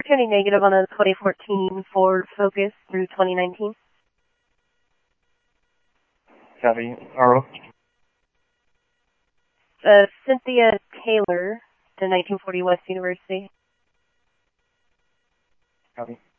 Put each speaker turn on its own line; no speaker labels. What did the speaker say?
turning negative on a 2014 Ford Focus through 2019.
Copy. RO.
Cynthia Taylor to 1940 West University.
Copy.